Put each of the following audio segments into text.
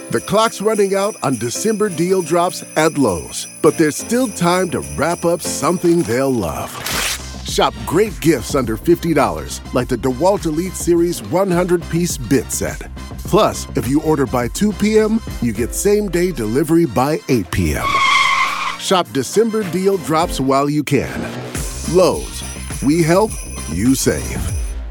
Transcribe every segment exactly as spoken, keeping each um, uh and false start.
The clock's running out on December deal drops at Lowe's, but there's still time to wrap up something they'll love. Shop great gifts under fifty dollars, like the DeWalt Elite Series one hundred piece bit set. Plus, if you order by two p.m., you get same-day delivery by eight p.m. Shop December deal drops while you can. Lowe's. We help, you save.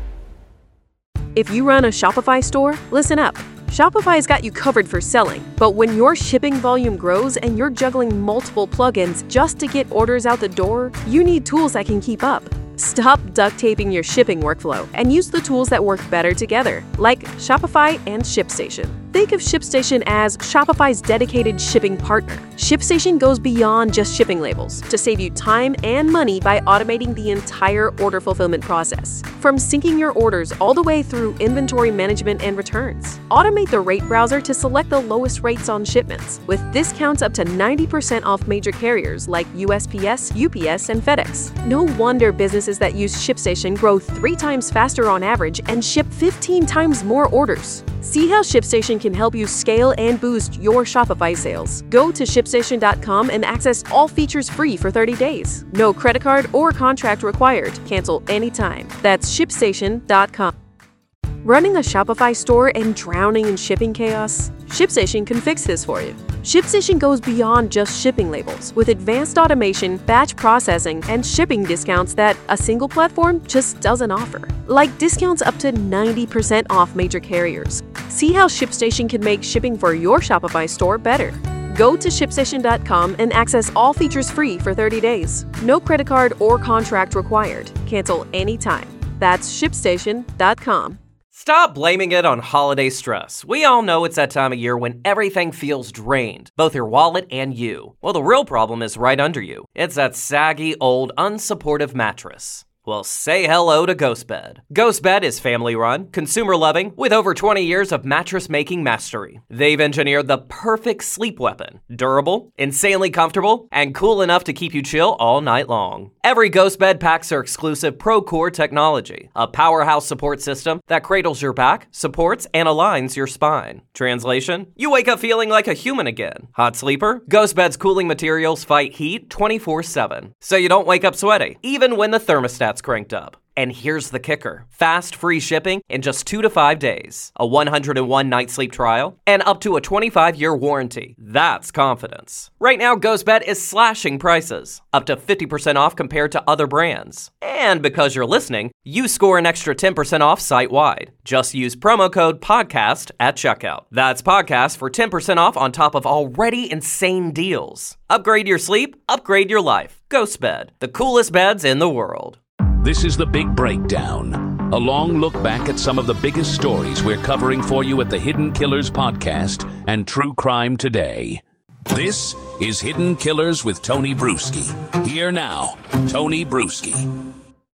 If you run a Shopify store, listen up. Shopify's got you covered for selling, but when your shipping volume grows and you're juggling multiple plugins just to get orders out the door, you need tools that can keep up. Stop duct taping your shipping workflow and use the tools that work better together, like Shopify and ShipStation. Think of ShipStation as Shopify's dedicated shipping partner. ShipStation goes beyond just shipping labels to save you time and money by automating the entire order fulfillment process. From syncing your orders all the way through inventory management and returns. Automate the rate browser to select the lowest rates on shipments, with discounts up to ninety percent off major carriers like U S P S, U P S, and FedEx. No wonder businesses that use ShipStation grow three times faster on average and ship fifteen times more orders. See how ShipStation can help you scale and boost your Shopify sales. Go to ship station dot com and access all features free for thirty days. No credit card or contract required. Cancel anytime. That's ship station dot com. Running a Shopify store and drowning in shipping chaos? ShipStation can fix this for you. ShipStation goes beyond just shipping labels with advanced automation, batch processing, and shipping discounts that a single platform just doesn't offer. Like discounts up to ninety percent off major carriers. See how ShipStation can make shipping for your Shopify store better. Go to ship station dot com and access all features free for thirty days. No credit card or contract required. Cancel anytime. That's ship station dot com. Stop blaming it on holiday stress. We all know it's that time of year when everything feels drained, both your wallet and you. Well, the real problem is right under you. It's that saggy, old, unsupportive mattress. Well, say hello to GhostBed. GhostBed is family-run, consumer-loving, with over twenty years of mattress-making mastery. They've engineered the perfect sleep weapon. Durable, insanely comfortable, and cool enough to keep you chill all night long. Every GhostBed packs their exclusive ProCore technology, a powerhouse support system that cradles your back, supports, and aligns your spine. Translation? You wake up feeling like a human again. Hot sleeper? GhostBed's cooling materials fight heat twenty-four seven, so you don't wake up sweaty, even when the thermostat's cranked up. And here's the kicker. Fast, free shipping in just two to five days. A one hundred one night sleep trial, and up to a twenty-five year warranty. That's confidence. Right now, GhostBed is slashing prices. Up to fifty percent off compared to other brands. And because you're listening, you score an extra ten percent off site-wide. Just use promo code PODCAST at checkout. That's PODCAST for ten percent off on top of already insane deals. Upgrade your sleep, upgrade your life. GhostBed, the coolest beds in the world. This is The Big Breakdown, a long look back at some of the biggest stories we're covering for you at the Hidden Killers podcast and True Crime Today. This is Hidden Killers with Tony Bruschi. Here now, Tony Bruschi.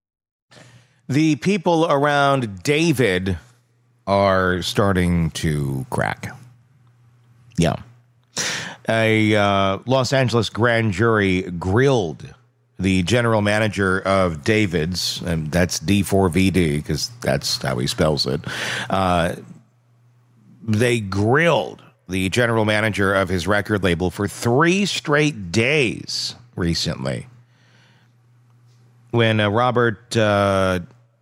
The people around David are starting to crack. Yeah. A uh, Los Angeles grand jury grilled the general manager of David's, and that's D four V D because that's how he spells it. Uh, they grilled the general manager of his record label for three straight days recently. When uh, Robert uh,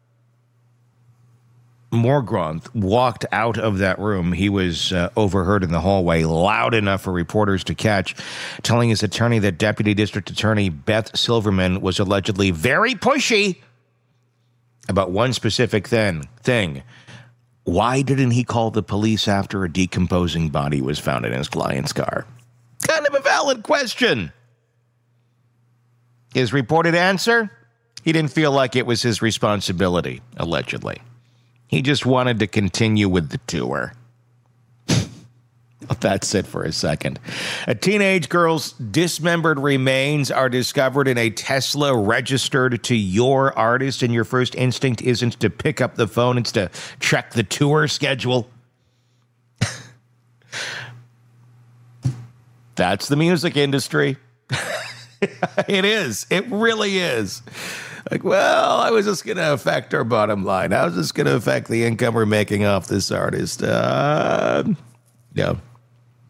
Morgronth walked out of that room, he was uh, overheard in the hallway, loud enough for reporters to catch, telling his attorney that Deputy District Attorney Beth Silverman was allegedly very pushy about one specific thing. thing. Why didn't he call the police after a decomposing body was found in his client's car? Kind of a valid question. His reported answer? He didn't feel like it was his responsibility, allegedly. He just wanted to continue with the tour. That's it for a second. A teenage girl's dismembered remains are discovered in a Tesla registered to your artist, and your first instinct isn't to pick up the phone, it's to check the tour schedule. That's the music industry. It is. It really is. Like, well, I was just going to affect our bottom line. I was just going to affect the income we're making off this artist. Uh, yeah.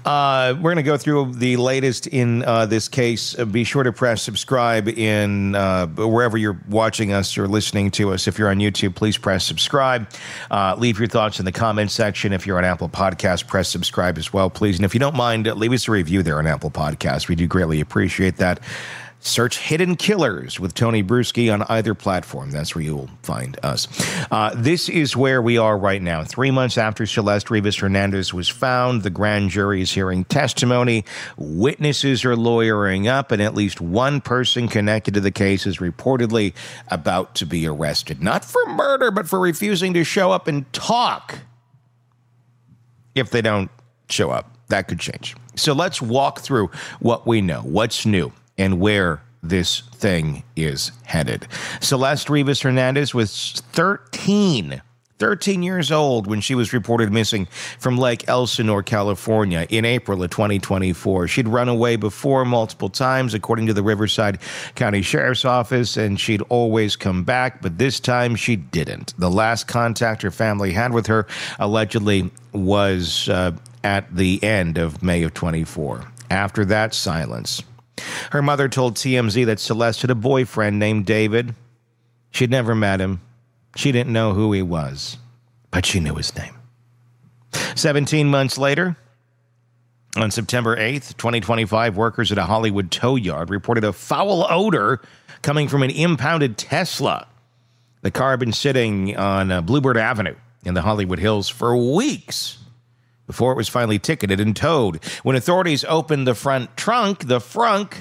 Uh, we're going to go through the latest in uh, this case. Uh, be sure to press subscribe in uh, wherever you're watching us or listening to us. If you're on YouTube, please press subscribe. Uh, leave your thoughts in the comments section. If you're on Apple Podcasts, press subscribe as well, please. And if you don't mind, leave us a review there on Apple Podcasts. We do greatly appreciate that. Search Hidden Killers with Tony Bruschi on either platform. That's where you'll find us. Uh, this is where we are right now. Three months after Celeste Rivas Hernandez was found, the grand jury is hearing testimony. Witnesses are lawyering up, and at least one person connected to the case is reportedly about to be arrested. Not for murder, but for refusing to show up and talk. If they don't show up, that could change. So let's walk through what we know, what's new, and where this thing is headed. Celeste Rivas Hernandez was thirteen, thirteen years old when she was reported missing from Lake Elsinore, California in April of twenty twenty-four. She'd run away before multiple times, according to the Riverside County Sheriff's Office, and she'd always come back, but this time she didn't. The last contact her family had with her allegedly was uh, at the end of May of twenty-four. After that, silence. Her mother told T M Z that Celeste had a boyfriend named David. She'd never met him. She didn't know who he was, but she knew his name. Seventeen months later, on September eighth, twenty twenty-five, workers at a Hollywood tow yard reported a foul odor coming from an impounded Tesla. The car had been sitting on uh, Bluebird Avenue in the Hollywood Hills for weeks before it was finally ticketed and towed. When authorities opened the front trunk, the frunk,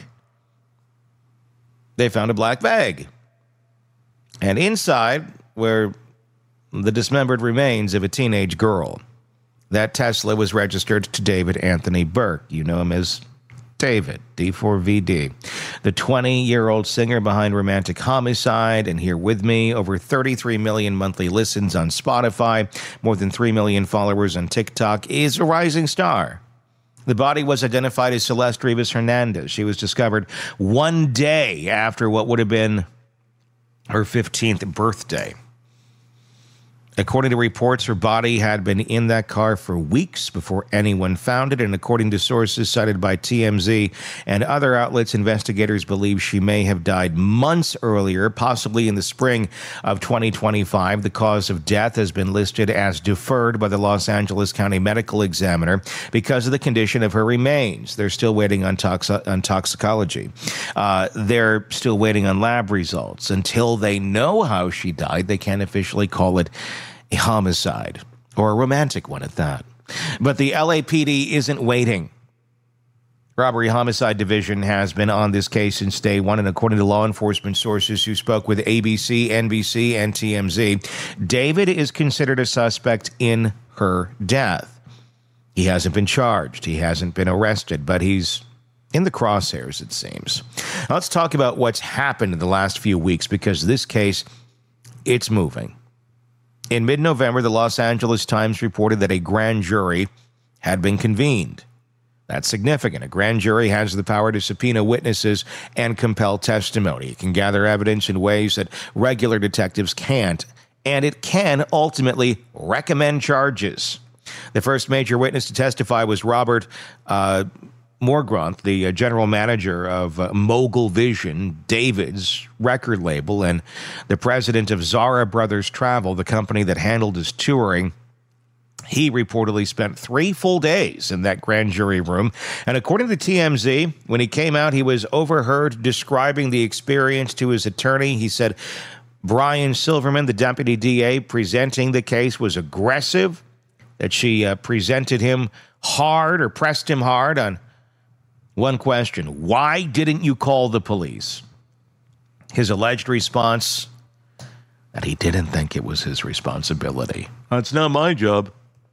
they found a black bag. And inside were the dismembered remains of a teenage girl. That Tesla was registered to David Anthony Burke. You know him as David, D four V D. The twenty-year-old singer behind Romantic Homicide and Here With Me, over thirty-three million monthly listens on Spotify, more than three million followers on TikTok, is a rising star. The body was identified as Celeste Rivas Hernandez. She was discovered one day after what would have been her fifteenth birthday. According to reports, her body had been in that car for weeks before anyone found it, and according to sources cited by T M Z and other outlets, investigators believe she may have died months earlier, possibly in the spring of twenty twenty-five. The cause of death has been listed as deferred by the Los Angeles County Medical Examiner because of the condition of her remains. They're still waiting on, toxi- on toxicology. Uh, they're still waiting on lab results. Until they know how she died, they can't officially call it a homicide, or a romantic one at that. But the L A P D isn't waiting. Robbery Homicide Division has been on this case since day one, and according to law enforcement sources who spoke with A B C, N B C, and T M Z, David is considered a suspect in her death. He hasn't been charged. He hasn't been arrested, but he's in the crosshairs, it seems. Now, let's talk about what's happened in the last few weeks, because this case, it's moving. In mid-November, the Los Angeles Times reported that a grand jury had been convened. That's significant. A grand jury has the power to subpoena witnesses and compel testimony. It can gather evidence in ways that regular detectives can't, and it can ultimately recommend charges. The first major witness to testify was Robert uh, Morgrant, the uh, general manager of uh, Mogul Vision, David's record label, and the president of Zara Brothers Travel, the company that handled his touring. He reportedly spent three full days in that grand jury room. And according to T M Z, when he came out, he was overheard describing the experience to his attorney. He said Brian Silverman, the deputy D A presenting the case, was aggressive, that she uh, presented him hard or pressed him hard on one question: why didn't you call the police? His alleged response, that he didn't think it was his responsibility. It's not my job.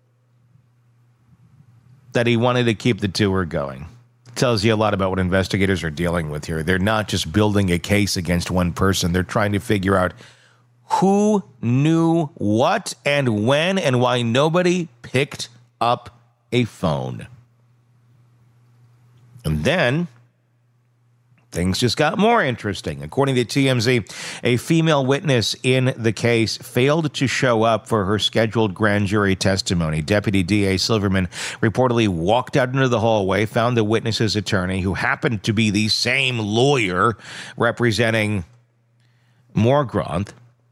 That he wanted to keep the tour going. Tells you a lot about what investigators are dealing with here. They're not just building a case against one person. They're trying to figure out who knew what and when and why nobody picked up a phone. And then things just got more interesting. According to T M Z, a female witness in the case failed to show up for her scheduled grand jury testimony. Deputy D A Silverman reportedly walked out into the hallway, found the witness's attorney, who happened to be the same lawyer representing Morgrant,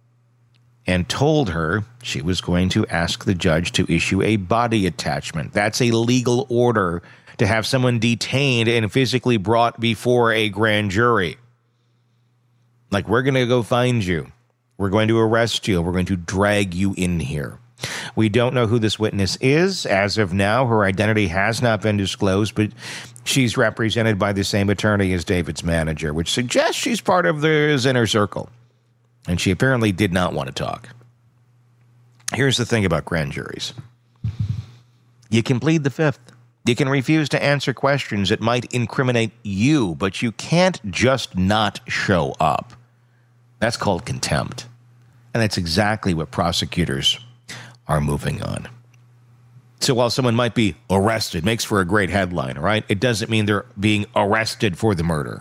and told her she was going to ask the judge to issue a body attachment. That's a legal order to have someone detained and physically brought before a grand jury. Like, we're going to go find you. We're going to arrest you. We're going to drag you in here. We don't know who this witness is. As of now, her identity has not been disclosed, but she's represented by the same attorney as David's manager, which suggests she's part of his inner circle. And she apparently did not want to talk. Here's the thing about grand juries. You can plead the fifth. You can refuse to answer questions that might incriminate you, but you can't just not show up. That's called contempt. And that's exactly what prosecutors are moving on. So while someone might be arrested, makes for a great headline, right? It doesn't mean they're being arrested for the murder.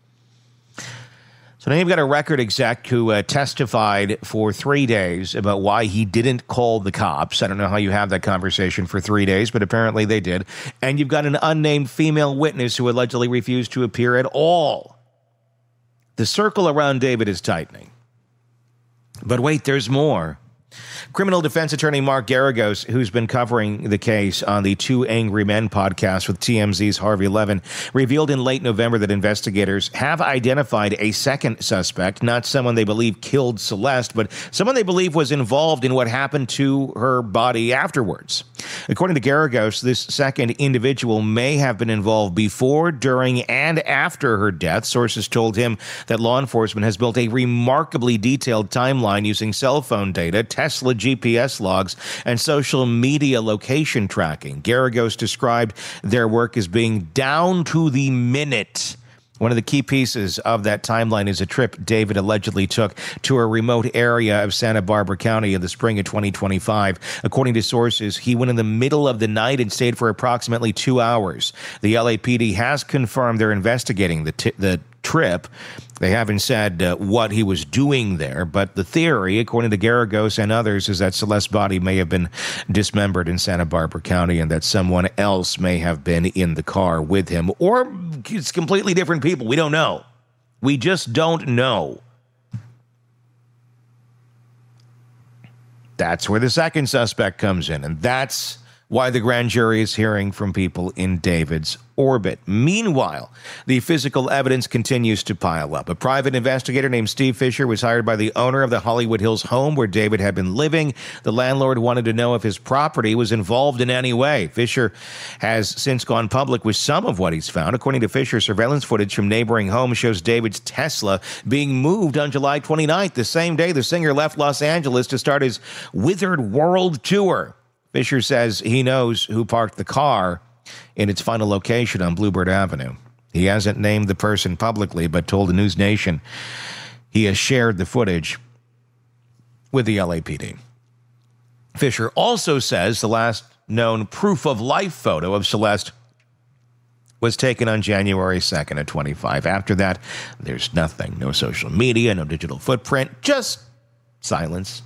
So now you've got a record exec who uh, testified for three days about why he didn't call the cops. I don't know how you have that conversation for three days, but apparently they did. And you've got an unnamed female witness who allegedly refused to appear at all. The circle around David is tightening. But wait, there's more. Criminal defense attorney Mark Garagos, who's been covering the case on the Two Angry Men podcast with T M Z's Harvey Levin, revealed in late November that investigators have identified a second suspect, not someone they believe killed Celeste, but someone they believe was involved in what happened to her body afterwards. According to Garagos, this second individual may have been involved before, during, and after her death. Sources told him that law enforcement has built a remarkably detailed timeline using cell phone data, Tesla G P S logs, and social media location tracking. Garagos described their work as being down to the minute. One of the key pieces of that timeline is a trip David allegedly took to a remote area of Santa Barbara County in the spring of twenty twenty-five. According to sources, he went in the middle of the night and stayed for approximately two hours. The L A P D has confirmed they're investigating the t- the trip. They haven't said uh, what he was doing there, but the theory, according to Garagos and others, is that Celeste's body may have been dismembered in Santa Barbara County and that someone else may have been in the car with him. Or it's completely different people. We don't know. We just don't know. That's where the second suspect comes in, and that's why the grand jury is hearing from people in David's orbit. Meanwhile, the physical evidence continues to pile up. A private investigator named Steve Fisher was hired by the owner of the Hollywood Hills home where David had been living. The landlord wanted to know if his property was involved in any way. Fisher has since gone public with some of what he's found. According to Fisher, surveillance footage from neighboring homes shows David's Tesla being moved on July twenty-ninth, the same day the singer left Los Angeles to start his Withered World tour. Fisher says he knows who parked the car in its final location on Bluebird Avenue. He hasn't named the person publicly, but told the News Nation he has shared the footage with the L A P D. Fisher also says the last known proof of life photo of Celeste was taken on January second of twenty-five. After that, there's nothing. No social media, no digital footprint, just silence.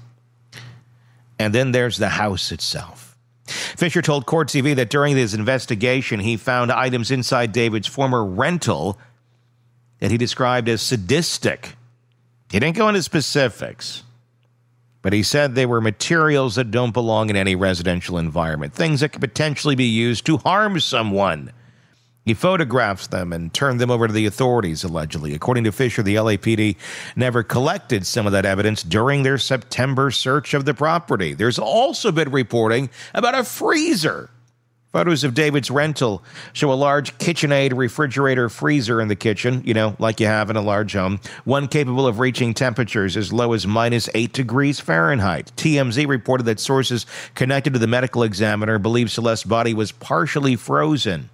And then there's the house itself. Fisher told Court T V that during his investigation, he found items inside David's former rental that he described as sadistic. He didn't go into specifics, but he said they were materials that don't belong in any residential environment, things that could potentially be used to harm someone. He photographed them and turned them over to the authorities, allegedly. According to Fisher, the L A P D never collected some of that evidence during their September search of the property. There's also been reporting about a freezer. Photos of David's rental show a large KitchenAid refrigerator freezer in the kitchen, you know, like you have in a large home, one capable of reaching temperatures as low as minus eight degrees Fahrenheit. T M Z reported that sources connected to the medical examiner believe Celeste's body was partially frozen.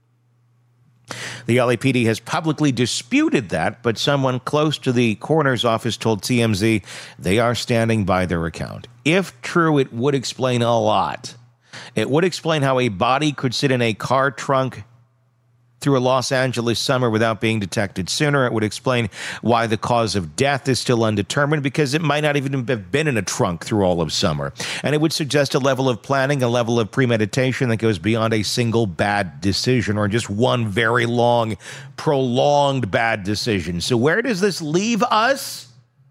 The L A P D has publicly disputed that, but someone close to the coroner's office told T M Z they are standing by their account. If true, it would explain a lot. It would explain how a body could sit in a car trunk through a Los Angeles summer without being detected sooner. It would explain why the cause of death is still undetermined, because it might not even have been in a trunk through all of summer. And it would suggest a level of planning, a level of premeditation that goes beyond a single bad decision or just one very long, prolonged bad decision. So where does this leave us?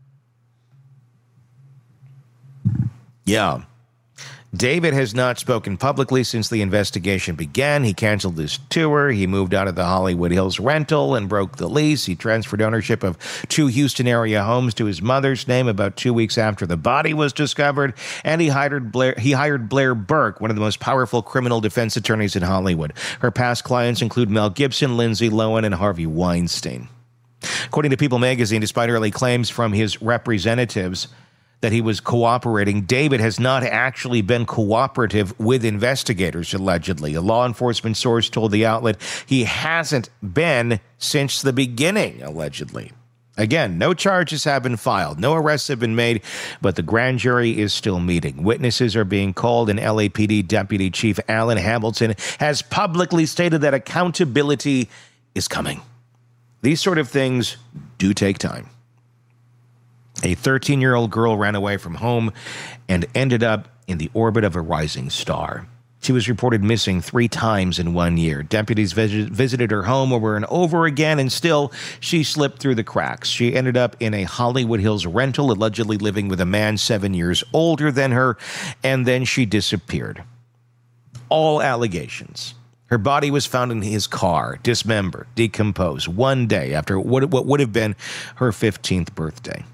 Yeah. David has not spoken publicly since the investigation began. He canceled his tour. He moved out of the Hollywood Hills rental and broke the lease. He transferred ownership of two Houston area homes to his mother's name about two weeks after the body was discovered. And he hired Blair, he hired Blair Burke, one of the most powerful criminal defense attorneys in Hollywood. Her past clients include Mel Gibson, Lindsay Lohan, and Harvey Weinstein. According to People magazine, despite early claims from his representatives that he was cooperating, David has not actually been cooperative with investigators, allegedly. A law enforcement source told the outlet he hasn't been since the beginning, allegedly. Again, no charges have been filed, no arrests have been made, but the grand jury is still meeting. Witnesses are being called, and L A P D Deputy Chief Alan Hamilton has publicly stated that accountability is coming. These sort of things do take time. A thirteen-year-old girl ran away from home and ended up in the orbit of a rising star. She was reported missing three times in one year. Deputies vis- visited her home over and over again, and still she slipped through the cracks. She ended up in a Hollywood Hills rental, allegedly living with a man seven years older than her, and then she disappeared. All allegations. Her body was found in his car, dismembered, decomposed, one day after what, what would have been her fifteenth birthday.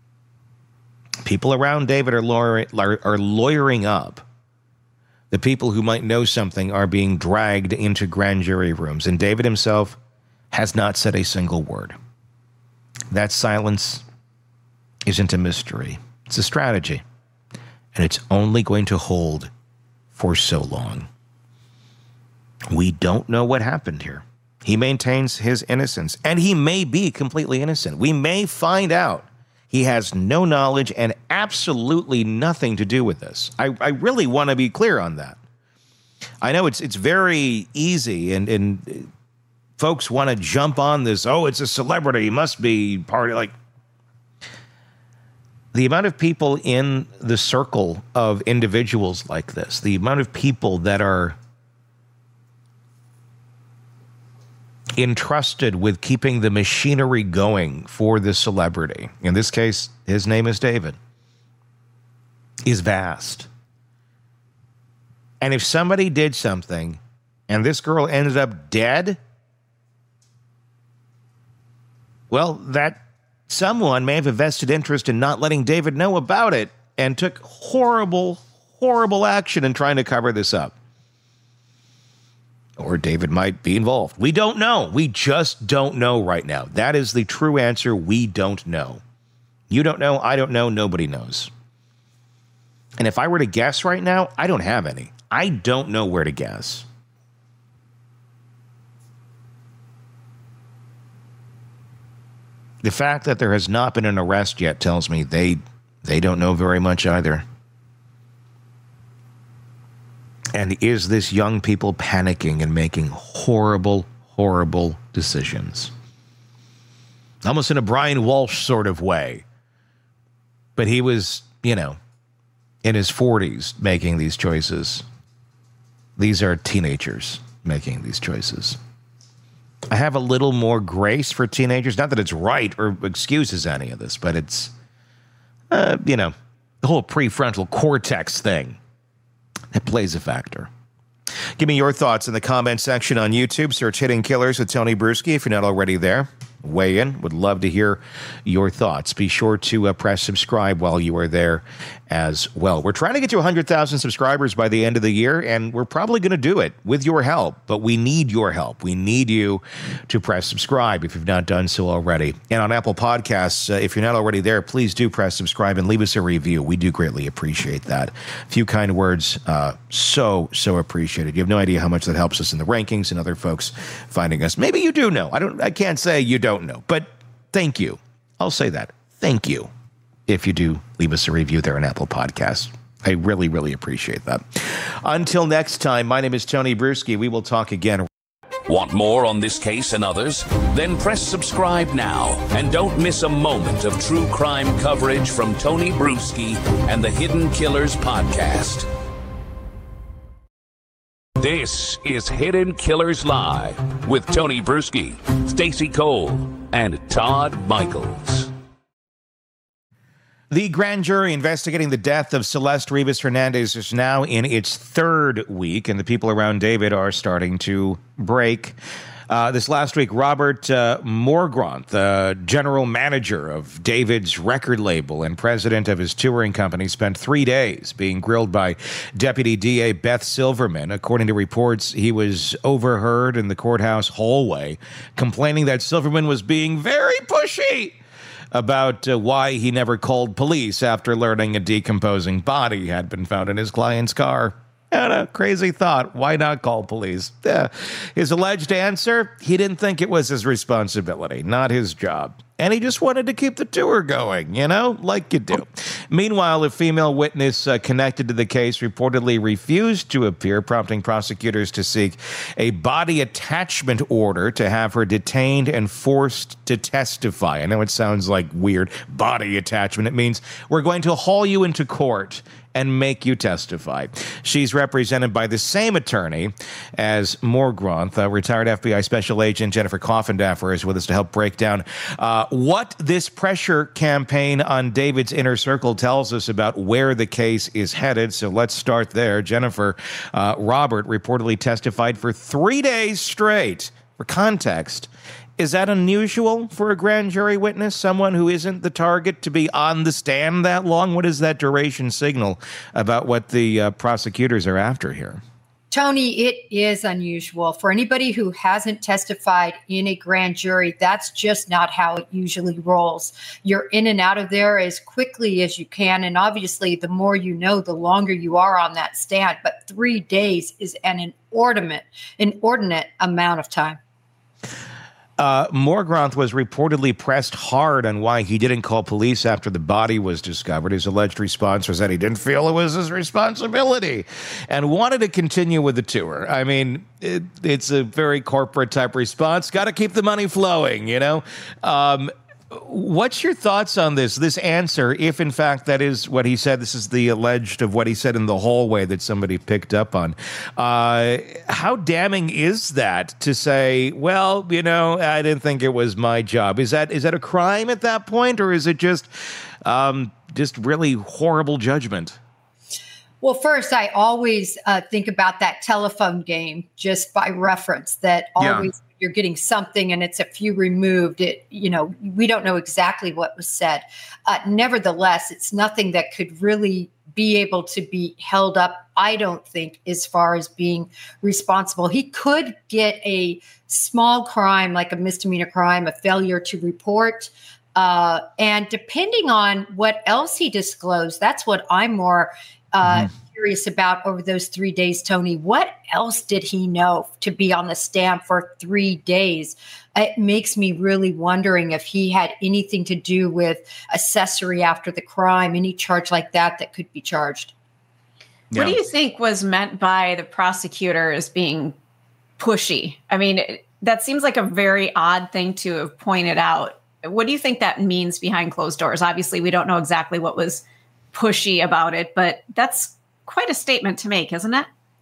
People around David are, lawyer, are lawyering up. The people who might know something are being dragged into grand jury rooms, and David himself has not said a single word. That silence isn't a mystery. It's a strategy, and it's only going to hold for so long. We don't know what happened here. He maintains his innocence, and he may be completely innocent. We may find out he has no knowledge and absolutely nothing to do with this. I, I really want to be clear on that. I know it's it's very easy, and, and folks want to jump on this, oh, it's a celebrity, he must be part of, like, the amount of people in the circle of individuals like this, the amount of people that are entrusted with keeping the machinery going for this celebrity, in this case, his name is David, is vast. And if somebody did something and this girl ended up dead, well, that someone may have a vested interest in not letting David know about it and took horrible, horrible action in trying to cover this up. Or David might be involved. We don't know. We just don't know right now. That is the true answer. We don't know. You don't know. I don't know. Nobody knows. And if I were to guess right now, I don't have any. I don't know where to guess. The fact that there has not been an arrest yet tells me they they don't know very much either. And is this young people panicking and making horrible, horrible decisions? Almost in a Brian Walsh sort of way. But he was, you know, in his forties making these choices. These are teenagers making these choices. I have a little more grace for teenagers. Not that it's right or excuses any of this, but it's, uh, you know, the whole prefrontal cortex thing. It plays a factor. Give me your thoughts in the comment section on YouTube. Search Hidden Killers with Tony Bruschi if you're not already there. Weigh in. Would love to hear your thoughts. Be sure to uh, press subscribe while you are there as well. We're trying to get to one hundred thousand subscribers by the end of the year, and we're probably going to do it with your help, but we need your help. We need you to press subscribe if you've not done so already. And on Apple Podcasts, uh, if you're not already there, please do press subscribe and leave us a review. We do greatly appreciate that. A few kind words, uh, so, so appreciated. You have no idea how much that helps us in the rankings and other folks finding us. Maybe you do know. I don't. I can't say you don't know, but thank you. I'll say that. Thank you. If you do leave us a review there on Apple Podcasts. I really, really appreciate that. Until next time, my name is Tony Bruschi. We will talk again. Want more on this case and others? Then press subscribe now and don't miss a moment of true crime coverage from Tony Bruschi and the Hidden Killers podcast. This is Hidden Killers Live with Tony Bruschi, Stacey Cole, and Todd Michaels. The grand jury investigating the death of Celeste Rivas Hernandez is now in its third week, and the people around David are starting to break. Uh, this last week, Robert uh, Morgrant, the general manager of David's record label and president of his touring company, spent three days being grilled by Deputy D A Beth Silverman. According to reports, he was overheard in the courthouse hallway, complaining that Silverman was being very pushy about uh, why he never called police after learning a decomposing body had been found in his client's car. And a crazy thought. Why not call police? Uh, his alleged answer, he didn't think it was his responsibility, not his job. And he just wanted to keep the tour going, you know, like you do. Meanwhile, a female witness uh, connected to the case reportedly refused to appear, prompting prosecutors to seek a body attachment order to have her detained and forced to testify. I know it sounds like weird, body attachment. It means we're going to haul you into court and make you testify. She's represented by the same attorney as Morgrant. Uh, retired F B I Special Agent Jennifer Coffindaffer is with us to help break down uh, what this pressure campaign on David's inner circle tells us about where the case is headed. So let's start there. Jennifer, uh, Robert reportedly testified for three days straight. For context, is that unusual for a grand jury witness, someone who isn't the target, to be on the stand that long? What does that duration signal about what the uh, prosecutors are after here? Tony, it is unusual. For anybody who hasn't testified in a grand jury, that's just not how it usually rolls. You're in and out of there as quickly as you can. And obviously, the more you know, the longer you are on that stand. But three days is an inordinate, inordinate amount of time. Uh, Morgrant was reportedly pressed hard on why he didn't call police after the body was discovered. His alleged response was that he didn't feel it was his responsibility and wanted to continue with the tour. I mean, it, it's a very corporate type response. Got to keep the money flowing, you know? Um, What's your thoughts on this, this answer, if in fact that is what he said? This is the alleged of what he said in the hallway that somebody picked up on. Uh, how damning is that to say, well, you know, I didn't think it was my job? Is that is that a crime at that point, or is it just um, just really horrible judgment? Well, first, I always uh, think about that telephone game just by reference, that always yeah. You're getting something and it's a few removed. It, you know, we don't know exactly what was said. Uh, nevertheless, it's nothing that could really be able to be held up, I don't think, as far as being responsible. He could get a small crime, like a misdemeanor crime, a failure to report. Uh, and depending on what else he disclosed, that's what I'm more uh, mm-hmm. curious about over those three days, Tony. What else did he know to be on the stand for three days? It makes me really wondering if he had anything to do with accessory after the crime, any charge like that that could be charged. Yeah. What do you think was meant by the prosecutor as being pushy? I mean, that seems like a very odd thing to have pointed out. What do you think that means behind closed doors? Obviously, we don't know exactly what was pushy about it, but that's quite a statement to make, isn't it?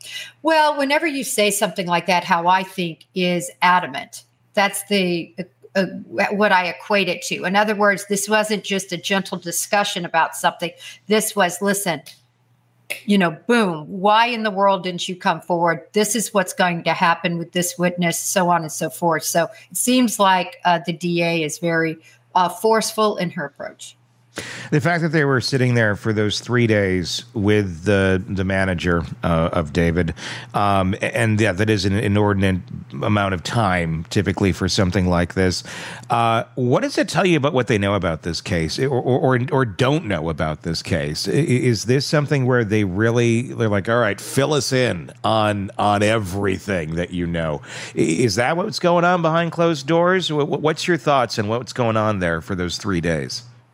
Well, whenever you say something like that, how I think is adamant. That's the uh, uh, what I equate it to. In other words, this wasn't just a gentle discussion about something. This was, listen, you know, boom, why in the world didn't you come forward? This is what's going to happen with this witness, so on and so forth. So it seems like uh, the D A is very uh, forceful in her approach. The fact that they were sitting there for those three days with the the manager uh, of David, um, and yeah, that is an inordinate amount of time typically for something like this. Uh, what does it tell you about what they know about this case, or or, or don't know about this case? Is this something where they really they're like, all right, fill us in on on everything that you know? Is that what's going on behind closed doors? What's your thoughts on what's going on there for those three days?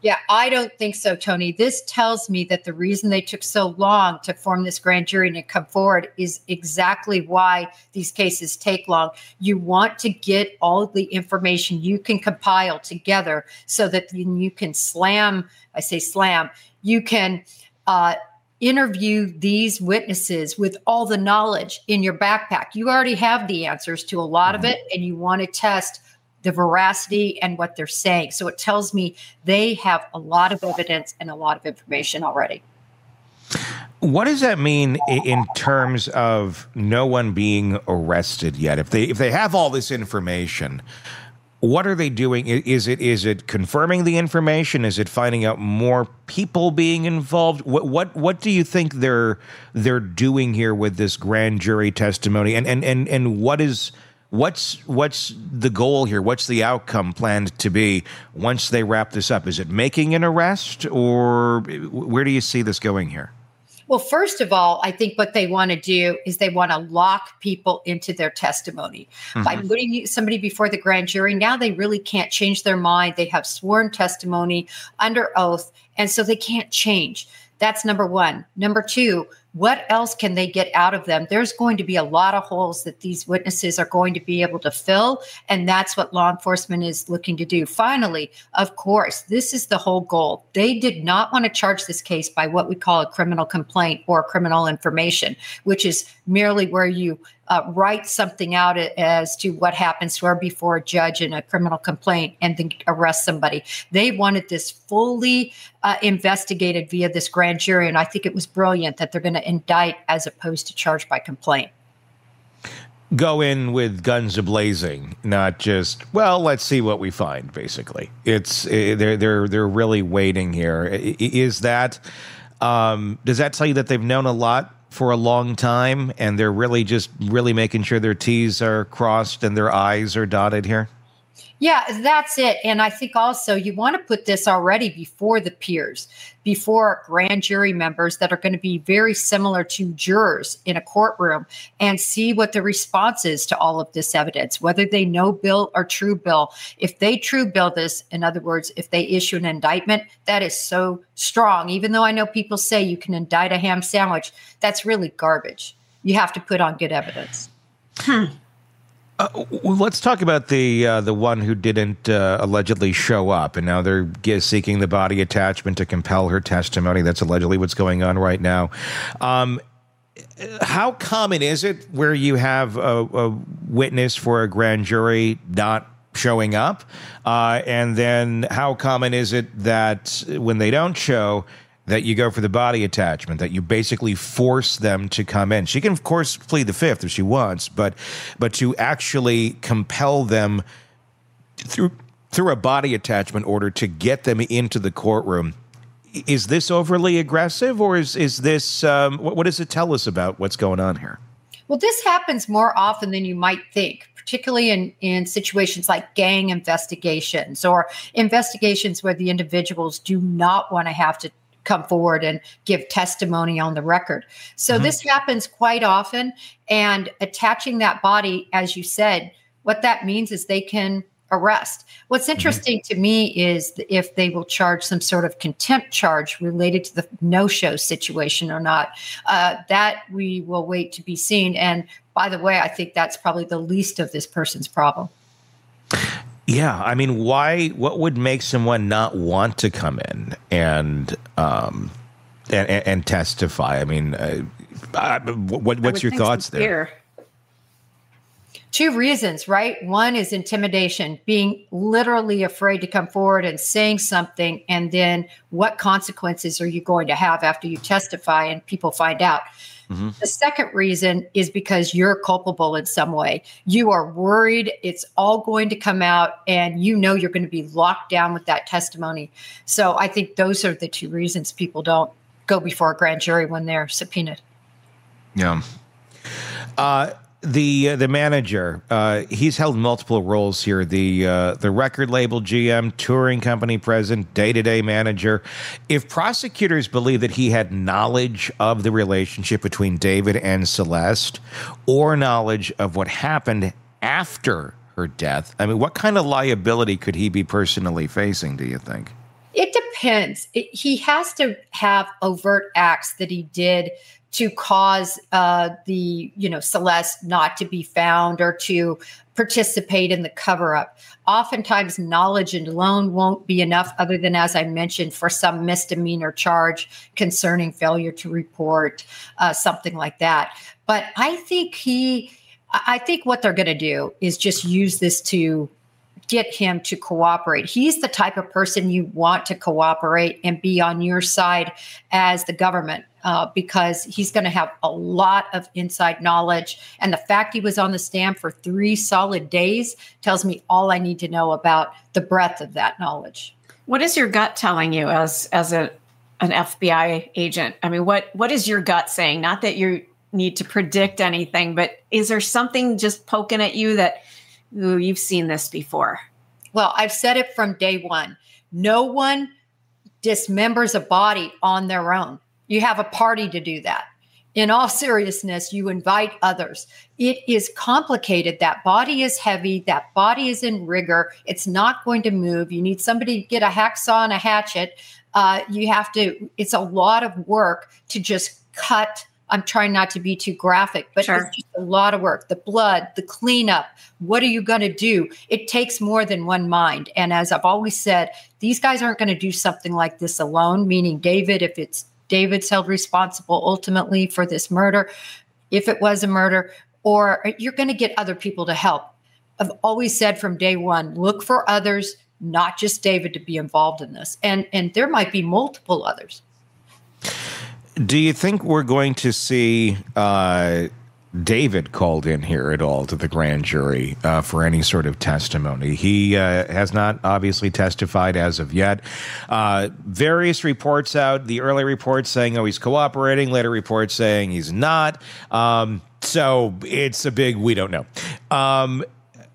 Yeah, I don't think so, Tony. This tells me that the reason they took so long to form this grand jury and to come forward is exactly why these cases take long. You want to get all of the information you can compile together so that you can slam, I say slam, you can uh, interview these witnesses with all the knowledge in your backpack. You already have the answers to a lot of it, and you want to test the veracity and what they're saying. So it tells me they have a lot of evidence and a lot of information already. What does that mean in terms of no one being arrested yet? If they if they have all this information, what are they doing? Is it is it confirming the information? Is it finding out more people being involved? What what what do you think they're they're doing here with this grand jury testimony? And and and and what is What's what's the goal here? What's the outcome planned to be once they wrap this up? Is it making an arrest, or where do you see this going here? Well, first of all, I think what they want to do is they want to lock people into their testimony. Mm-hmm. By putting somebody before the grand jury, now they really can't change their mind. They have sworn testimony under oath, and so they can't change. That's number one. Number two, what else can they get out of them? There's going to be a lot of holes that these witnesses are going to be able to fill, and that's what law enforcement is looking to do. Finally, of course, this is the whole goal. They did not want to charge this case by what we call a criminal complaint or criminal information, which is merely where you uh, write something out as to what happens to or before a judge in a criminal complaint and then arrest somebody. They wanted this fully uh, investigated via this grand jury, and I think it was brilliant that they're going to indict as opposed to charge by complaint. Go in with guns a-blazing, not just, well, let's see what we find, basically. It's they're they're they're really waiting here. Is that um, does that tell you that they've known a lot for a long time and they're really just really making sure their T's are crossed and their I's are dotted here? Yeah, that's it. And I think also you want to put this already before the peers, before grand jury members that are going to be very similar to jurors in a courtroom, and see what the response is to all of this evidence, whether they know bill or true bill. If they true bill this, in other words, if they issue an indictment, that is so strong. Even though I know people say you can indict a ham sandwich, that's really garbage. You have to put on good evidence. Hmm. Uh, well, let's talk about the uh, the one who didn't uh, allegedly show up, and now they're seeking the body attachment to compel her testimony. That's allegedly what's going on right now. Um, how common is it where you have a, a witness for a grand jury not showing up? Uh, and then how common is it that when they don't show, that you go for the body attachment, that you basically force them to come in? She can, of course, plead the fifth if she wants, but but to actually compel them through through a body attachment order to get them into the courtroom. Is this overly aggressive, or is is this um, what, what does it tell us about what's going on here? Well, this happens more often than you might think, particularly in, in situations like gang investigations or investigations where the individuals do not want to have to come forward and give testimony on the record. So mm-hmm. this happens quite often, and attaching that body, as you said, what that means is they can arrest. What's interesting mm-hmm. to me is if they will charge some sort of contempt charge related to the no-show situation or not. Uh, that we will wait to be seen. And by the way, I think that's probably the least of this person's problem. Yeah, I mean, why? What would make someone not want to come in and um, and, and testify? I mean, uh, uh, what, what's your thoughts there? Two reasons, right? One is intimidation, being literally afraid to come forward and saying something, and then what consequences are you going to have after you testify and people find out? Mm-hmm. The second reason is because you're culpable in some way. You are worried it's all going to come out, and you know you're going to be locked down with that testimony. So I think those are the two reasons people don't go before a grand jury when they're subpoenaed. Yeah. Uh, the uh, the manager, uh, he's held multiple roles here. The uh, the record label G M, touring company president, day-to-day manager. If prosecutors believe that he had knowledge of the relationship between David and Celeste, or knowledge of what happened after her death, I mean, what kind of liability could he be personally facing, do you think? It depends. It, he has to have overt acts that he did to cause uh, the, you know, Celeste not to be found or to participate in the cover-up. Oftentimes, knowledge alone won't be enough, other than, as I mentioned, for some misdemeanor charge concerning failure to report, uh, something like that. But I think he, I think what they're going to do is just use this to get him to cooperate. He's the type of person you want to cooperate and be on your side as the government, uh, because he's going to have a lot of inside knowledge. And the fact he was on the stand for three solid days tells me all I need to know about the breadth of that knowledge. What is your gut telling you as as a an F B I agent? I mean, what what is your gut saying? Not that you need to predict anything, but is there something just poking at you that, ooh, you've seen this before? Well, I've said it from day one. No one dismembers a body on their own. You have a party to do that. In all seriousness, you invite others. It is complicated. That body is heavy. That body is in rigor. It's not going to move. You need somebody to get a hacksaw and a hatchet. Uh, you have to, it's a lot of work to just cut. I'm trying not to be too graphic, but sure. It's just a lot of work. The blood, the cleanup. What are you going to do? It takes more than one mind. And as I've always said, these guys aren't going to do something like this alone, meaning David, if it's David's held responsible ultimately for this murder, if it was a murder, or you're going to get other people to help. I've always said from day one, look for others, not just David, to be involved in this. And, and there might be multiple others. Do you think we're going to see uh, David called in here at all to the grand jury uh, for any sort of testimony? He uh, has not obviously testified as of yet. Uh, various reports out, the early reports saying, oh, he's cooperating, later reports saying he's not. Um, so it's a big, we don't know. Um,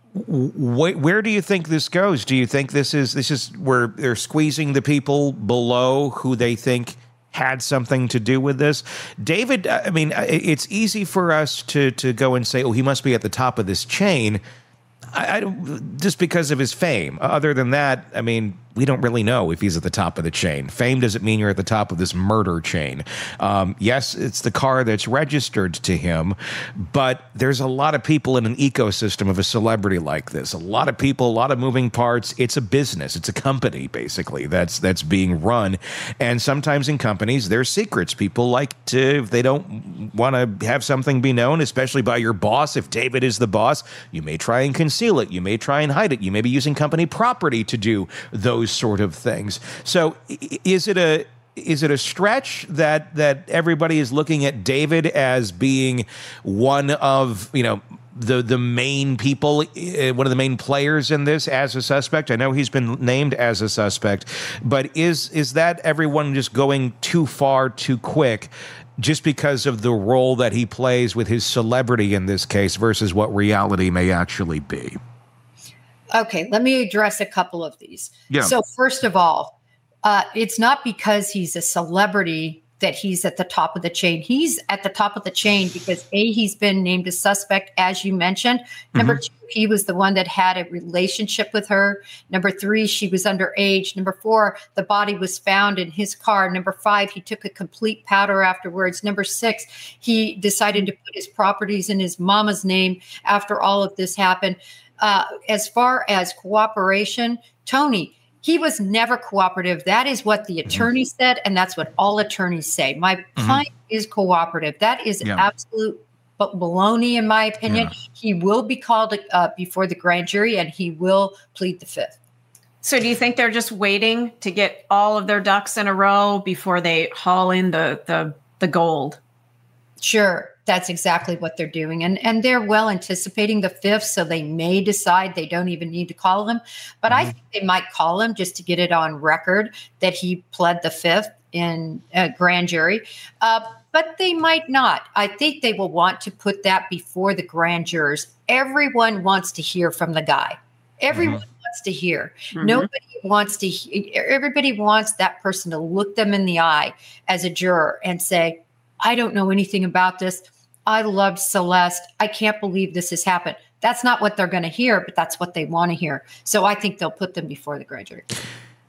wh- where do you think this goes? Do you think this is, this is where they're squeezing the people below who they think had something to do with this? David, I mean, it's easy for us to to go and say, oh, he must be at the top of this chain. I, I don't, just because of his fame. Other than that, I mean, we don't really know if he's at the top of the chain. Fame doesn't mean you're at the top of this murder chain. Um, yes, it's the car that's registered to him, but there's a lot of people in an ecosystem of a celebrity like this. A lot of people, a lot of moving parts. It's a business. It's a company, basically, that's that's being run. And sometimes in companies, there's secrets. People like to, if they don't want to have something be known, especially by your boss, if David is the boss, you may try and conceal it. You may try and hide it. You may be using company property to do those sort of things. So is it a is it a stretch that that everybody is looking at David as being one of, you know, the the main people, uh, one of the main players in this as a suspect? I know he's been named as a suspect, but is is that everyone just going too far too quick just because of the role that he plays with his celebrity in this case versus what reality may actually be? Okay, let me address a couple of these. Yeah. So first of all, uh, it's not because he's a celebrity that he's at the top of the chain. He's at the top of the chain because A, he's been named a suspect, as you mentioned. Number mm-hmm. two, he was the one that had a relationship with her. Number three, she was underage. Number four, the body was found in his car. Number five, he took a complete powder afterwards. Number six, he decided to put his properties in his mama's name after all of this happened. Uh, as far as cooperation, Tony, he was never cooperative. That is what the attorney mm-hmm. said, and that's what all attorneys say. My mm-hmm. client is cooperative. That is yeah. absolute baloney, in my opinion. Yeah. He will be called uh, before the grand jury, and he will plead the fifth. So do you think they're just waiting to get all of their ducks in a row before they haul in the the, the gold? Sure. That's exactly what they're doing. And and they're well anticipating the fifth, so they may decide they don't even need to call him. But mm-hmm. I think they might call him just to get it on record that he pled the fifth in a grand jury. Uh, but they might not. I think they will want to put that before the grand jurors. Everyone wants to hear from the guy. Everyone mm-hmm. wants to hear. Mm-hmm. Nobody wants to he- everybody wants that person to look them in the eye as a juror and say, I don't know anything about this. I loved Celeste. I can't believe this has happened. That's not what they're going to hear, but that's what they want to hear. So I think they'll put them before the grand jury.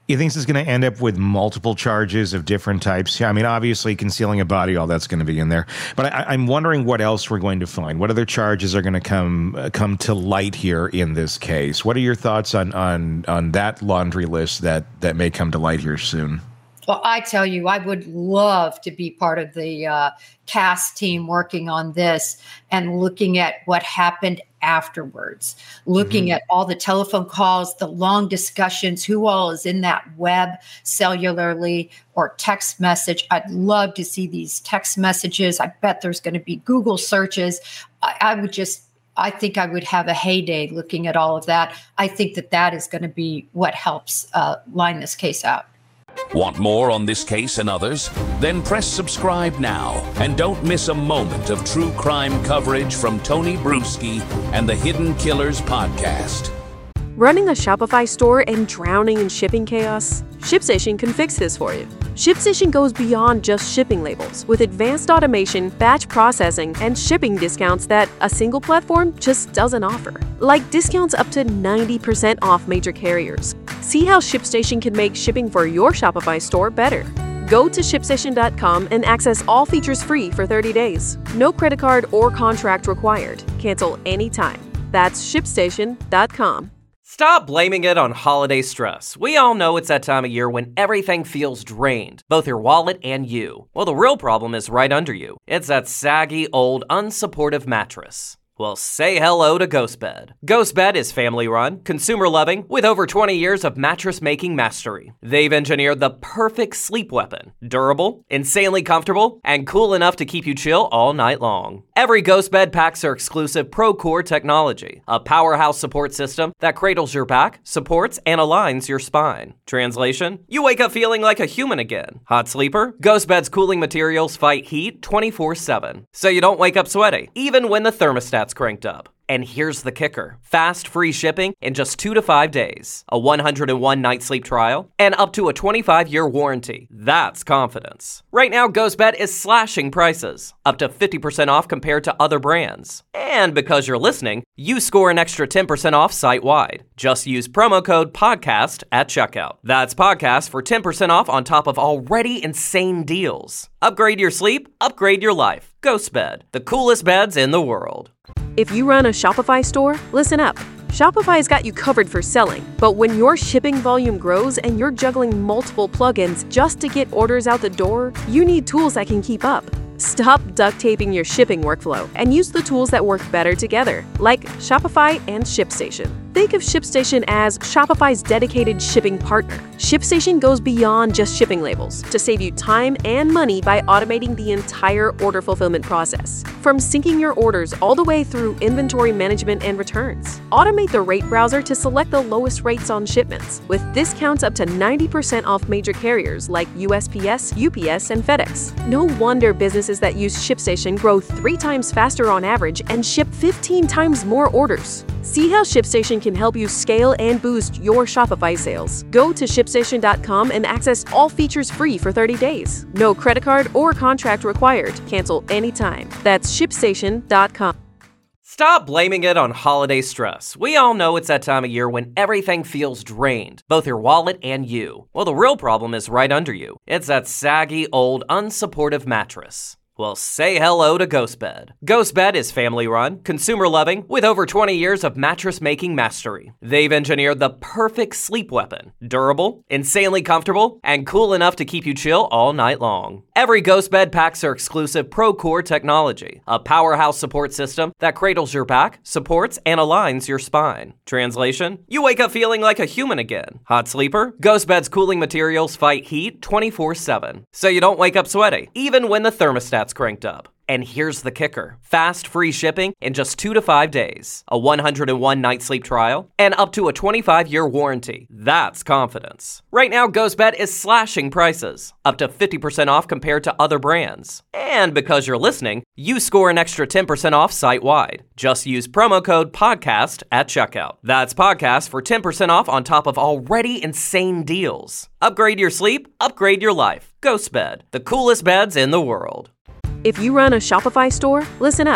You think this is going to end up with multiple charges of different types? I mean, obviously, concealing a body, all that's going to be in there. But I, I'm wondering what else we're going to find. What other charges are going to come uh, come to light here in this case? What are your thoughts on on on that laundry list that that may come to light here soon? Well, I tell you, I would love to be part of the uh, cast team working on this and looking at what happened afterwards, looking mm-hmm. at all the telephone calls, the long discussions, who all is in that web cellularly or text message. I'd love to see these text messages. I bet there's going to be Google searches. I, I would just, I think I would have a heyday looking at all of that. I think that that is going to be what helps uh, line this case out. Want more on this case and others? Then press subscribe now and don't miss a moment of true crime coverage from Tony Bruschi and the Hidden Killers podcast. Running a Shopify store and drowning in shipping chaos? ShipStation can fix this for you. ShipStation goes beyond just shipping labels with advanced automation, batch processing, and shipping discounts that a single platform just doesn't offer. Like discounts up to ninety percent off major carriers. See how ShipStation can make shipping for your Shopify store better. Go to ship station dot com and access all features free for thirty days. No credit card or contract required. Cancel anytime. That's ship station dot com. Stop blaming it on holiday stress. We all know it's that time of year when everything feels drained, both your wallet and you. Well, the real problem is right under you. It's that saggy, old, unsupportive mattress. Well, say hello to GhostBed. GhostBed is family-run, consumer-loving, with over twenty years of mattress-making mastery. They've engineered the perfect sleep weapon. Durable, insanely comfortable, and cool enough to keep you chill all night long. Every GhostBed packs their exclusive ProCore technology, a powerhouse support system that cradles your back, supports, and aligns your spine. Translation? You wake up feeling like a human again. Hot sleeper? GhostBed's cooling materials fight heat twenty-four seven, so you don't wake up sweaty, even when the thermostat's cranked up. And here's the kicker. Fast, free shipping in just two to five days, a one hundred one night sleep trial, and up to a twenty-five year warranty. That's confidence. Right now, GhostBed is slashing prices, up to fifty percent off compared to other brands. And because you're listening, you score an extra ten percent off site-wide. Just use promo code PODCAST at checkout. That's podcast for ten percent off on top of already insane deals. Upgrade your sleep, upgrade your life. GhostBed, the coolest beds in the world. If you run a Shopify store, listen up. Shopify's got you covered for selling, but when your shipping volume grows and you're juggling multiple plugins just to get orders out the door, you need tools that can keep up. Stop duct taping your shipping workflow and use the tools that work better together, like Shopify and ShipStation. Think of ShipStation as Shopify's dedicated shipping partner. ShipStation goes beyond just shipping labels to save you time and money by automating the entire order fulfillment process. From syncing your orders all the way through inventory management and returns. Automate the rate browser to select the lowest rates on shipments, with discounts up to ninety percent off major carriers like U S P S, U P S, and FedEx. No wonder businesses that use ShipStation grow three times faster on average and ship fifteen times more orders. See how ShipStation can help you scale and boost your Shopify sales. Go to ship station dot com and access all features free for thirty days. No credit card or contract required. Cancel anytime. That's ship station dot com. Stop blaming it on holiday stress. We all know it's that time of year when everything feels drained, both your wallet and you. Well, the real problem is right under you. It's that saggy, old, unsupportive mattress. Well, say hello to GhostBed. GhostBed is family-run, consumer-loving, with over twenty years of mattress-making mastery. They've engineered the perfect sleep weapon. Durable, insanely comfortable, and cool enough to keep you chill all night long. Every GhostBed packs their exclusive ProCore technology, a powerhouse support system that cradles your back, supports, and aligns your spine. Translation? You wake up feeling like a human again. Hot sleeper? GhostBed's cooling materials fight heat twenty-four seven, so you don't wake up sweaty, even when the thermostat's cranked up. And here's the kicker. Fast, free shipping in just two to five days, a one hundred one night sleep trial, and up to a twenty-five year warranty. That's confidence. Right now, GhostBed is slashing prices, up to fifty percent off compared to other brands. And because you're listening, you score an extra ten percent off site-wide. Just use promo code PODCAST at checkout. That's podcast for ten percent off on top of already insane deals. Upgrade your sleep, upgrade your life. GhostBed, the coolest beds in the world. If you run a Shopify store, listen up.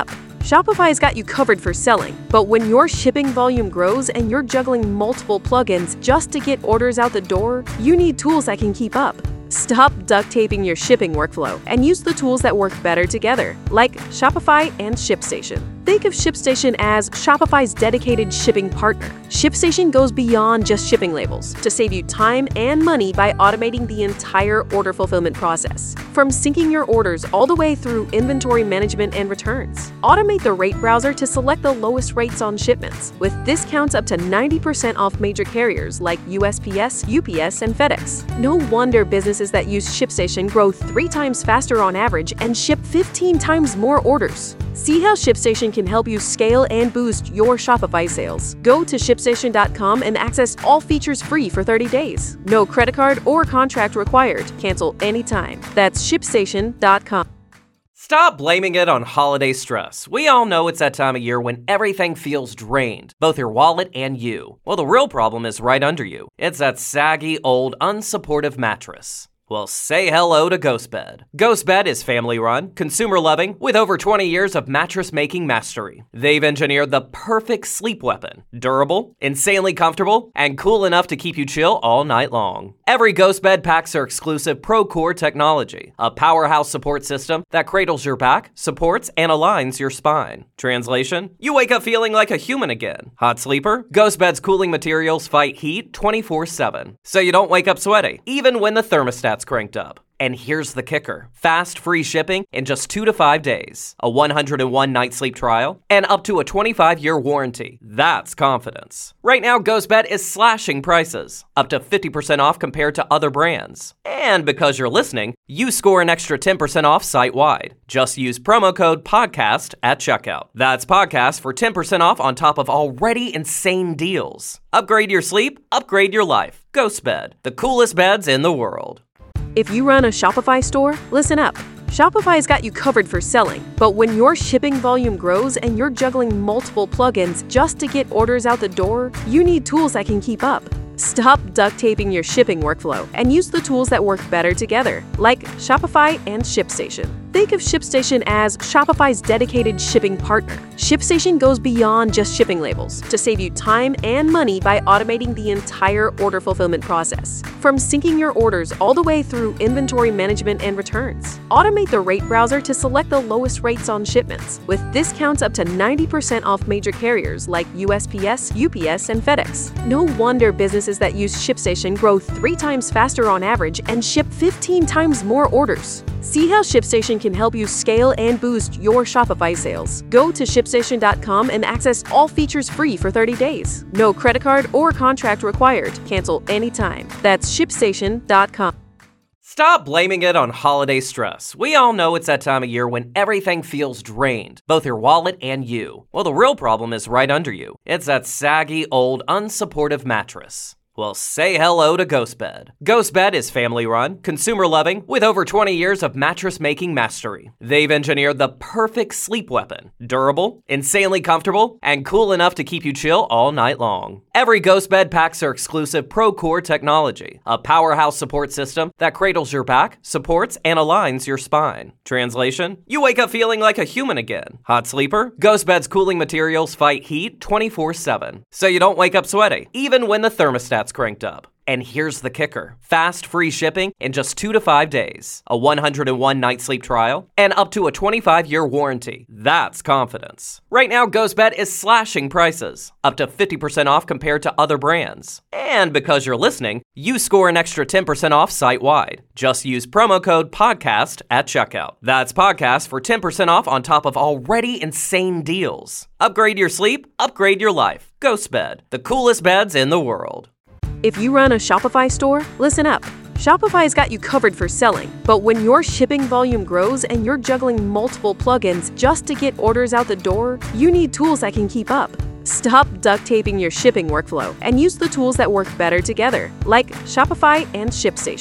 Shopify's got you covered for selling, but when your shipping volume grows and you're juggling multiple plugins just to get orders out the door, you need tools that can keep up. Stop duct taping your shipping workflow and use the tools that work better together, like Shopify and ShipStation. Think of ShipStation as Shopify's dedicated shipping partner. ShipStation goes beyond just shipping labels to save you time and money by automating the entire order fulfillment process, from syncing your orders all the way through inventory management and returns. Automate the rate browser to select the lowest rates on shipments, with discounts up to ninety percent off major carriers like U S P S, U P S, and FedEx. No wonder businesses that use ShipStation grow three times faster on average and ship fifteen times more orders. See how ShipStation can help you scale and boost your Shopify sales. Go to ship station dot com and access all features free for thirty days. No credit card or contract required. Cancel anytime. That's ship station dot com. Stop blaming it on holiday stress. We all know it's that time of year when everything feels drained, both your wallet and you. Well, the real problem is right under you. It's that saggy, old, unsupportive mattress. Well, say hello to GhostBed. GhostBed is family-run, consumer-loving, with over twenty years of mattress-making mastery. They've engineered the perfect sleep weapon. Durable, insanely comfortable, and cool enough to keep you chill all night long. Every GhostBed packs their exclusive ProCore technology, a powerhouse support system that cradles your back, supports, and aligns your spine. Translation? You wake up feeling like a human again. Hot sleeper? GhostBed's cooling materials fight heat twenty-four seven, so you don't wake up sweaty, even when the thermostat's cranked up. And here's the kicker. Fast, free shipping in just two to five days, a one hundred one night sleep trial, and up to a twenty-five year warranty. That's confidence. Right now, GhostBed is slashing prices, up to fifty percent off compared to other brands. And because you're listening, you score an extra ten percent off site-wide. Just use promo code PODCAST at checkout. That's PODCAST for ten percent off on top of already insane deals. Upgrade your sleep, upgrade your life. GhostBed, the coolest beds in the world. If you run a Shopify store, listen up. Shopify's got you covered for selling, but when your shipping volume grows and you're juggling multiple plugins just to get orders out the door, you need tools that can keep up. Stop duct taping your shipping workflow and use the tools that work better together, like Shopify and ShipStation. Think of ShipStation as Shopify's dedicated shipping partner. ShipStation goes beyond just shipping labels to save you time and money by automating the entire order fulfillment process, from syncing your orders all the way through inventory management and returns. Automate the rate browser to select the lowest rates on shipments, with discounts up to ninety percent off major carriers like U S P S, U P S, and FedEx. No wonder businesses that use ShipStation grow three times faster on average and ship fifteen times more orders. See how ShipStation can help you scale and boost your Shopify sales. Go to ship station dot com and access all features free for thirty days. No credit card or contract required. Cancel anytime. That's ship station dot com. Stop blaming it on holiday stress. We all know it's that time of year when everything feels drained, both your wallet and you. Well, the real problem is right under you. It's that saggy, old, unsupportive mattress. Well, say hello to GhostBed. GhostBed is family-run, consumer-loving, with over twenty years of mattress-making mastery. They've engineered the perfect sleep weapon. Durable, insanely comfortable, and cool enough to keep you chill all night long. Every GhostBed packs their exclusive ProCore technology, a powerhouse support system that cradles your back, supports, and aligns your spine. Translation? You wake up feeling like a human again. Hot sleeper? GhostBed's cooling materials fight heat twenty-four seven, so you don't wake up sweaty, even when the thermostat cranked up. And here's the kicker. Fast, free shipping in just two to five days, a one hundred one night sleep trial, and up to a twenty-five year warranty. That's confidence. Right now, GhostBed is slashing prices, up to fifty percent off compared to other brands. And because you're listening, you score an extra ten percent off site-wide. Just use promo code PODCAST at checkout. That's PODCAST for ten percent off on top of already insane deals. Upgrade your sleep, upgrade your life. GhostBed, the coolest beds in the world. If you run a Shopify store, listen up. Shopify's got you covered for selling, but when your shipping volume grows and you're juggling multiple plugins just to get orders out the door, you need tools that can keep up. Stop duct taping your shipping workflow and use the tools that work better together, like Shopify and ShipStation.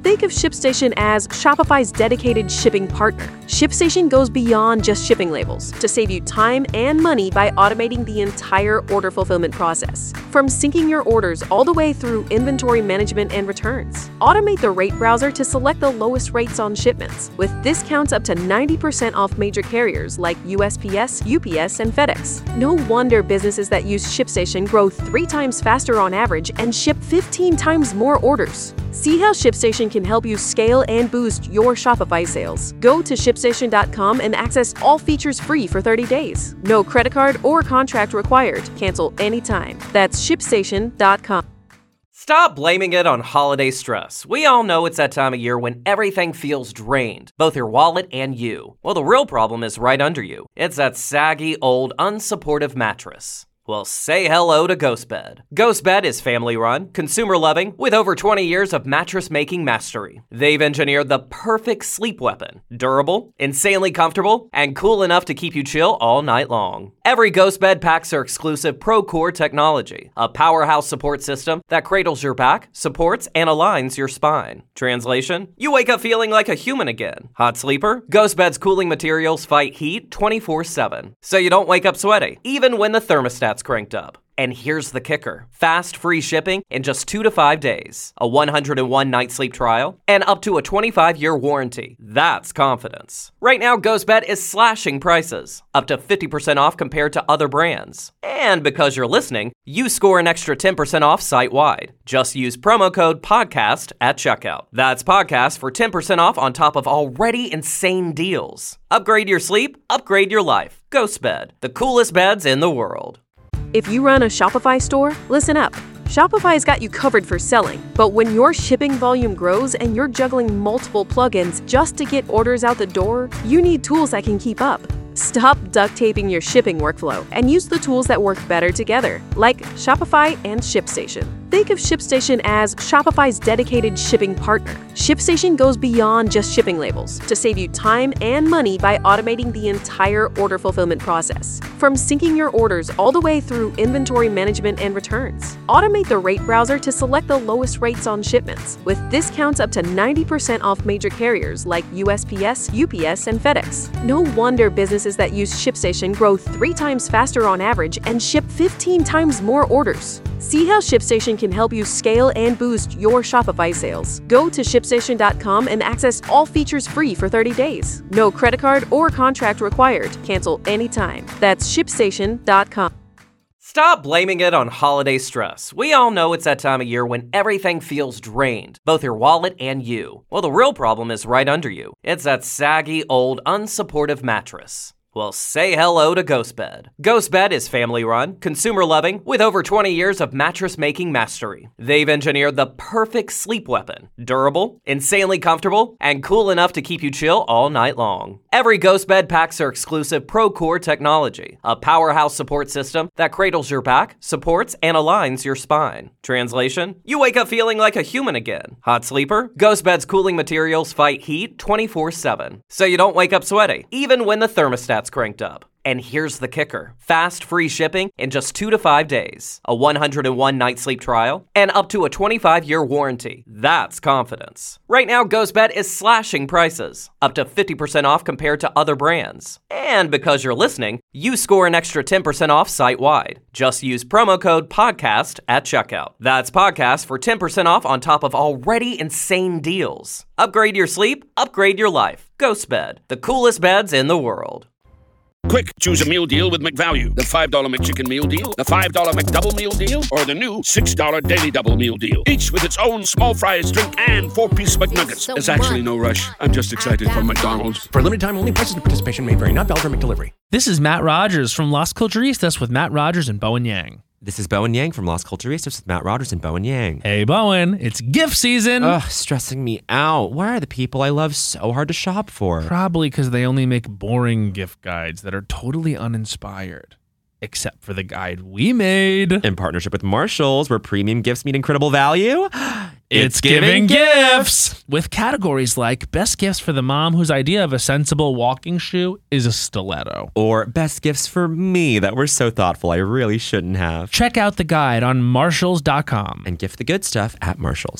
Think of ShipStation as Shopify's dedicated shipping partner. ShipStation goes beyond just shipping labels to save you time and money by automating the entire order fulfillment process. From syncing your orders all the way through inventory management and returns. Automate the rate browser to select the lowest rates on shipments, with discounts up to ninety percent off major carriers like U S P S, U P S, and FedEx. No wonder businesses that use ShipStation grow three times faster on average and ship fifteen times more orders. See how ShipStation can help you scale and boost your Shopify sales. Go to ship station dot com and access all features free for thirty days. No credit card or contract required. Cancel anytime. That's ship station dot com. Stop blaming it on holiday stress. We all know it's that time of year when everything feels drained, both your wallet and you. Well, the real problem is right under you. It's that saggy, old, unsupportive mattress. Well, say hello to GhostBed. GhostBed is family-run, consumer-loving, with over twenty years of mattress-making mastery. They've engineered the perfect sleep weapon. Durable, insanely comfortable, and cool enough to keep you chill all night long. Every GhostBed packs their exclusive ProCore technology, a powerhouse support system that cradles your back, supports, and aligns your spine. Translation? You wake up feeling like a human again. Hot sleeper? GhostBed's cooling materials fight heat twenty-four seven, so you don't wake up sweaty, even when the thermostat's cranked up. And here's the kicker. Fast, free shipping in just two to five days. A one hundred one night sleep trial, and up to a twenty-five year warranty. That's confidence. Right now, GhostBed is slashing prices, up to fifty percent off compared to other brands. And because you're listening, you score an extra ten percent off site-wide. Just use promo code PODCAST at checkout. That's podcast for ten percent off on top of already insane deals. Upgrade your sleep, upgrade your life. GhostBed, the coolest beds in the world. If you run a Shopify store, listen up. Shopify's got you covered for selling, but when your shipping volume grows and you're juggling multiple plugins just to get orders out the door, you need tools that can keep up. Stop duct taping your shipping workflow and use the tools that work better together, like Shopify and ShipStation. Think of ShipStation as Shopify's dedicated shipping partner. ShipStation goes beyond just shipping labels to save you time and money by automating the entire order fulfillment process. From syncing your orders all the way through inventory management and returns. Automate the rate browser to select the lowest rates on shipments, with discounts up to ninety percent off major carriers like U S P S, U P S, and FedEx. No wonder businesses that use ShipStation grow three times faster on average and ship fifteen times more orders. See how ShipStation can help you scale and boost your Shopify sales. Go to ship station dot com and access all features free for thirty days. No credit card or contract required. Cancel anytime. That's ship station dot com. Stop blaming it on holiday stress. We all know it's that time of year when everything feels drained, both your wallet and you. Well, the real problem is right under you. It's that saggy, old, unsupportive mattress. Well, say hello to GhostBed. GhostBed is family-run, consumer-loving, with over twenty years of mattress-making mastery. They've engineered the perfect sleep weapon. Durable, insanely comfortable, and cool enough to keep you chill all night long. Every GhostBed packs their exclusive ProCore technology, a powerhouse support system that cradles your back, supports, and aligns your spine. Translation? You wake up feeling like a human again. Hot sleeper? GhostBed's cooling materials fight heat twenty-four seven, so you don't wake up sweaty, even when the thermostat's cranked up. And here's the kicker. Fast, free shipping in just two to five days. A one hundred one night sleep trial, and up to a twenty-five year warranty. That's confidence. Right now, GhostBed is slashing prices, up to fifty percent off compared to other brands. And because you're listening, you score an extra ten percent off site-wide. Just use promo code PODCAST at checkout. That's podcast for ten percent off on top of already insane deals. Upgrade your sleep, upgrade your life. GhostBed, the coolest beds in the world. Quick, choose a meal deal with McValue. The five dollar McChicken meal deal, the five dollar McDouble meal deal, or the new six dollar Daily Double meal deal. Each with its own small fries, drink, and four-piece McNuggets. There's actually no rush. I'm just excited for McDonald's. For a limited time only, prices and participation may vary. Not valid for McDelivery. This is Matt Rogers from Las Culturistas with Matt Rogers and Bowen Yang. This is Bowen Yang from Las Culturistas with Matt Rogers and Bowen Yang. Hey, Bowen, it's gift season. Ugh, stressing me out. Why are the people I love so hard to shop for? Probably because they only make boring gift guides that are totally uninspired. Except for the guide we made. In partnership with Marshalls, where premium gifts meet incredible value. It's, it's giving, giving gifts! gifts! With categories like best gifts for the mom whose idea of a sensible walking shoe is a stiletto. Or best gifts for me that were so thoughtful I really shouldn't have. Check out the guide on marshalls dot com. And gift the good stuff at Marshalls.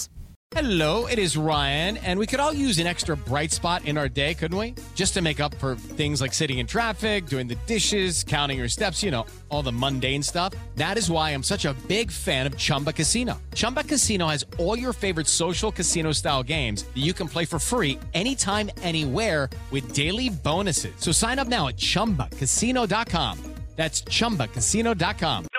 Hello, it is Ryan, and we could all use an extra bright spot in our day, couldn't we? Just to make up for things like sitting in traffic, doing the dishes, counting your steps, you know, all the mundane stuff. That is why I'm such a big fan of Chumba Casino. Chumba Casino has all your favorite social casino-style games that you can play for free anytime, anywhere with daily bonuses. So sign up now at chumba casino dot com. That's chumba casino dot com.